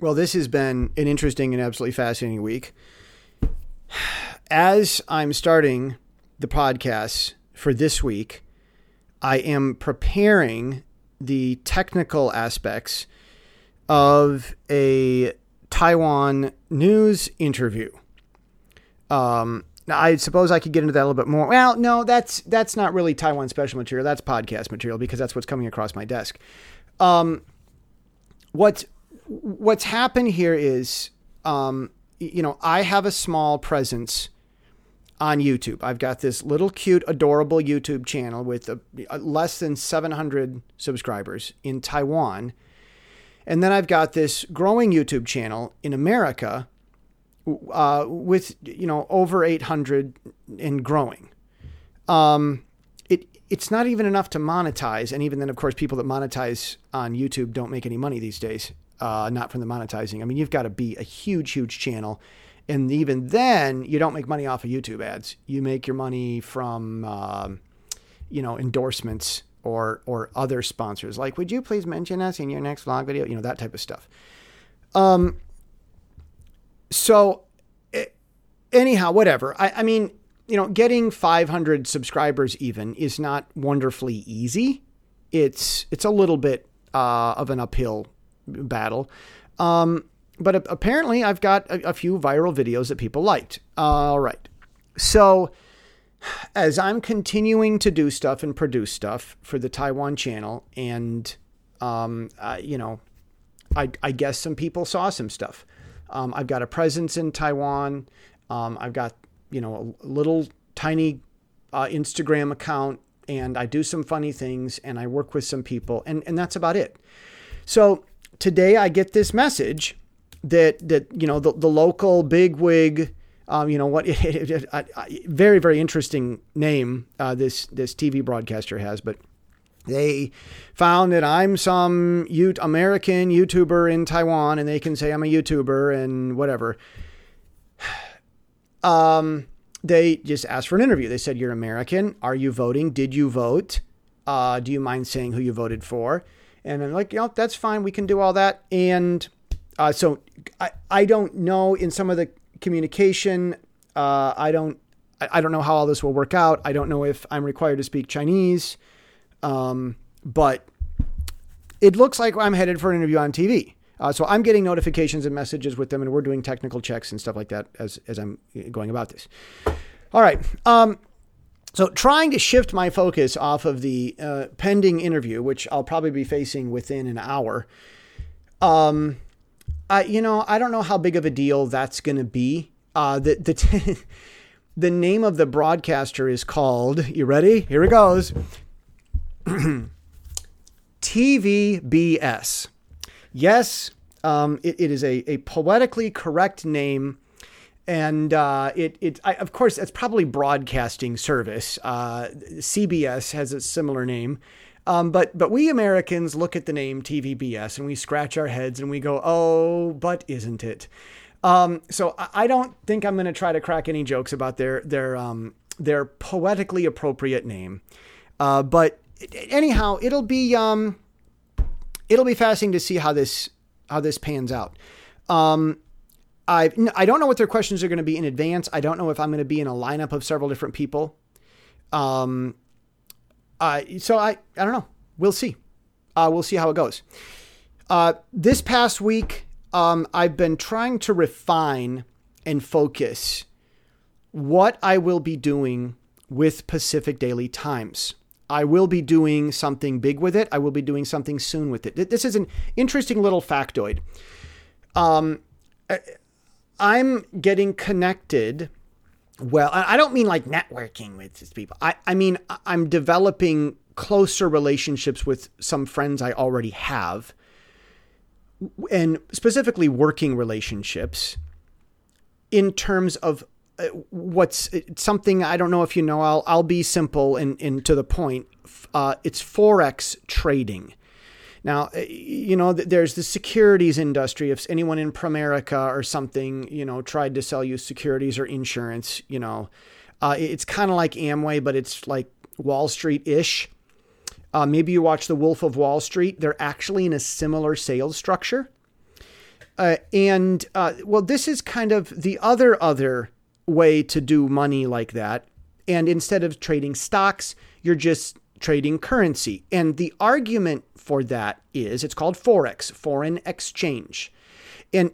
Well, this has been an interesting and absolutely fascinating week. As I'm starting the podcast for this week, I am preparing the technical aspects of a Taiwan news interview. Now, I suppose I could get into that a little bit more. Well, no, that's not really Taiwan special material. That's podcast material because that's what's coming across my desk. What's happened here is, I have a small presence on YouTube. I've got this little cute, adorable YouTube channel with less than 700 subscribers in Taiwan. And then I've got this growing YouTube channel in America with, over 800 and growing. It's not even enough to monetize. And even then, of course, people that monetize on YouTube don't make any money these days. Not from the monetizing. I mean, you've got to be a huge, huge channel. And even then, you don't make money off of YouTube ads. You make your money from, endorsements or other sponsors. Like, would you please mention us in your next vlog video? That type of stuff. Anyhow, whatever. I mean, getting 500 subscribers even is not wonderfully easy. It's a little bit of an uphill battle. But apparently I've got a few viral videos that people liked. All right. So as I'm continuing to do stuff and produce stuff for the Taiwan channel and, I guess some people saw some stuff. I've got a presence in Taiwan. I've got, a little tiny, Instagram account, and I do some funny things and I work with some people and that's about it. So today I get this message that the local bigwig, very, very interesting name this TV broadcaster has, but they found that I'm some American YouTuber in Taiwan and they can say I'm a YouTuber and whatever. They just asked for an interview. They said, you're American. Are you voting? Did you vote? Do you mind saying who you voted for? And I'm like, that's fine. We can do all that. And so I don't know in some of the communication. I don't know how all this will work out. I don't know if I'm required to speak Chinese. But it looks like I'm headed for an interview on TV. So I'm getting notifications and messages with them, and we're doing technical checks and stuff like that as I'm going about this. All right. So trying to shift my focus off of the pending interview, which I'll probably be facing within an hour. I don't know how big of a deal that's going to be. The name of the broadcaster is called, you ready? Here it goes. TVBS. Yes, it is a poetically correct name. And of course, it's probably broadcasting service. CBS has a similar name. But we Americans look at the name TVBS and we scratch our heads and we go, oh, but isn't it? So I don't think I'm going to try to crack any jokes about their poetically appropriate name. But anyhow, it'll be fascinating to see how this pans out. I don't know what their questions are going to be in advance. I don't know if I'm going to be in a lineup of several different people. So I don't know. We'll see. We'll see how it goes. This past week, I've been trying to refine and focus what I will be doing with Pacific Daily Times. I will be doing something big with it. I will be doing something soon with it. This is an interesting little factoid. I'm getting connected. Well, I don't mean like networking with these people. I mean, I'm developing closer relationships with some friends I already have, and specifically working relationships in terms of what's something, I don't know if you know, I'll be simple and to the point. It's Forex trading. Now, there's the securities industry. If anyone in Pramerica or something, tried to sell you securities or insurance, it's kind of like Amway, but it's like Wall Street-ish. Maybe you watch The Wolf of Wall Street. They're actually in a similar sales structure. Well, this is kind of the other way to do money like that. And instead of trading stocks, you're just trading currency. And the argument for that is it's called Forex, foreign exchange. And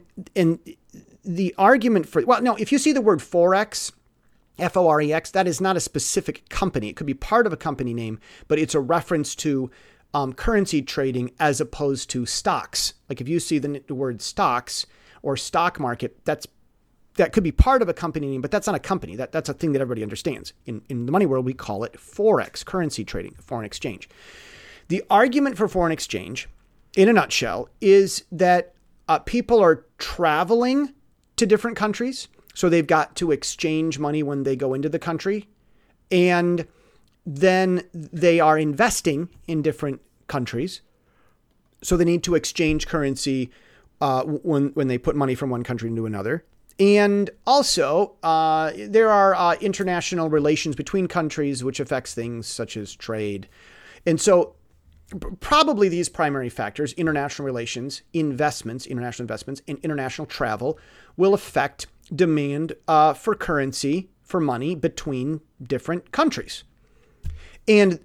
the argument for, well, no, if you see the word Forex, Forex, that is not a specific company. It could be part of a company name, but it's a reference to currency trading as opposed to stocks. Like if you see the word stocks or stock market, that could be part of a company name, but that's not a company. That's a thing that everybody understands. In the money world, we call it Forex, currency trading, foreign exchange. The argument for foreign exchange, in a nutshell, is that people are traveling to different countries, so they've got to exchange money when they go into the country, and then they are investing in different countries, so they need to exchange currency when they put money from one country into another. And also, there are international relations between countries, which affects things such as trade. And so probably these primary factors, international relations, international investments, and international travel will affect demand for currency, for money between different countries. And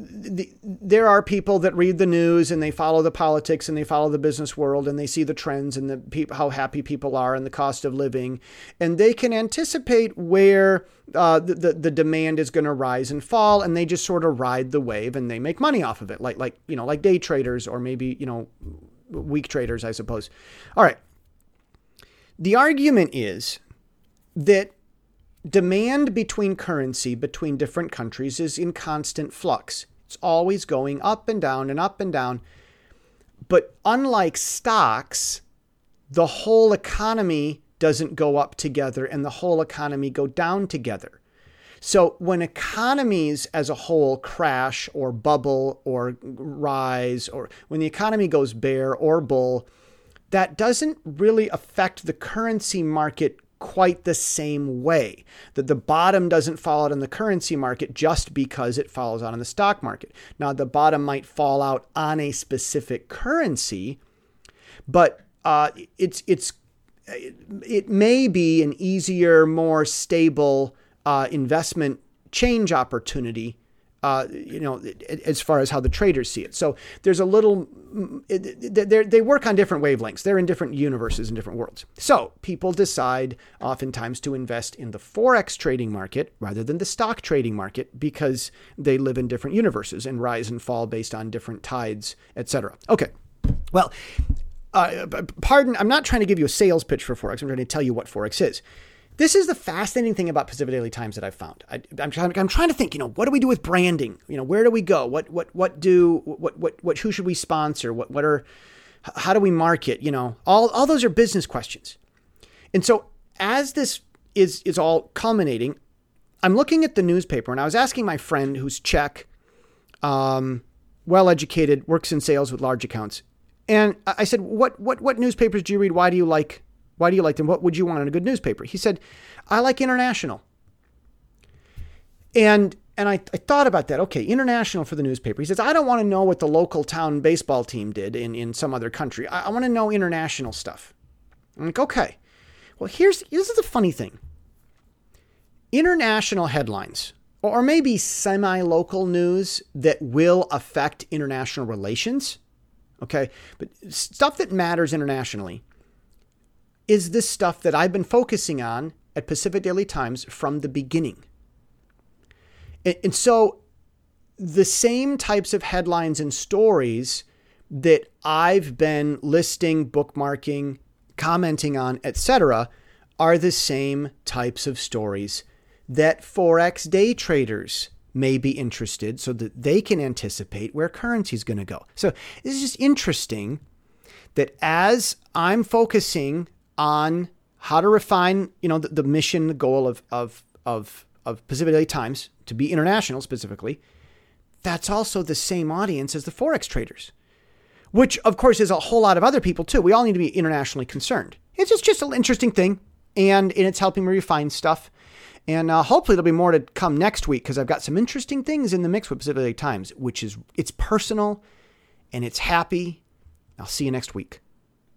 there are people that read the news and they follow the politics and they follow the business world and they see the trends and how happy people are and the cost of living. And they can anticipate where the demand is going to rise and fall. And they just sort of ride the wave and they make money off of it. Like day traders or maybe, week traders, I suppose. All right. The argument is that demand between currency between different countries is in constant flux. It's always going up and down and up and down. But unlike stocks, the whole economy doesn't go up together and the whole economy go down together. So when economies as a whole crash or bubble or rise, or when the economy goes bear or bull, that doesn't really affect the currency market quite the same way. That the bottom doesn't fall out in the currency market just because it falls out in the stock market. Now, the bottom might fall out on a specific currency, but it may be an easier, more stable investment change opportunity, as far as how the traders see it. So there's a little, they work on different wavelengths. They're in different universes and different worlds. So people decide oftentimes to invest in the Forex trading market rather than the stock trading market because they live in different universes and rise and fall based on different tides, etc. Okay. Well, pardon, I'm not trying to give you a sales pitch for Forex. I'm trying to tell you what Forex is. This is the fascinating thing about Pacific Daily Times that I've found. I'm trying to think, what do we do with branding? Where do we go? Who should we sponsor? How do we market? All those are business questions. And so as this is all culminating, I'm looking at the newspaper and I was asking my friend who's Czech, well-educated, works in sales with large accounts. And I said, what newspapers do you read? Why do you like them? What would you want in a good newspaper? He said, I like International. And I thought about that. Okay, International for the newspaper. He says, I don't want to know what the local town baseball team did in some other country. I want to know international stuff. I'm like, okay. Well, this is the funny thing. International headlines, or maybe semi-local news that will affect international relations, okay, but stuff that matters internationally, is this stuff that I've been focusing on at Pacific Daily Times from the beginning. And so the same types of headlines and stories that I've been listing, bookmarking, commenting on, etc., are the same types of stories that Forex day traders may be interested so that they can anticipate where currency is going to go. So this is just interesting that as I'm focusing on how to refine, the mission, the goal of Pacific Daily Times to be international specifically, that's also the same audience as the Forex traders, which of course is a whole lot of other people too. We all need to be internationally concerned. It's just an interesting thing, and it's helping me refine stuff. And hopefully there'll be more to come next week because I've got some interesting things in the mix with Pacific Daily Times, it's personal and it's happy. I'll see you next week.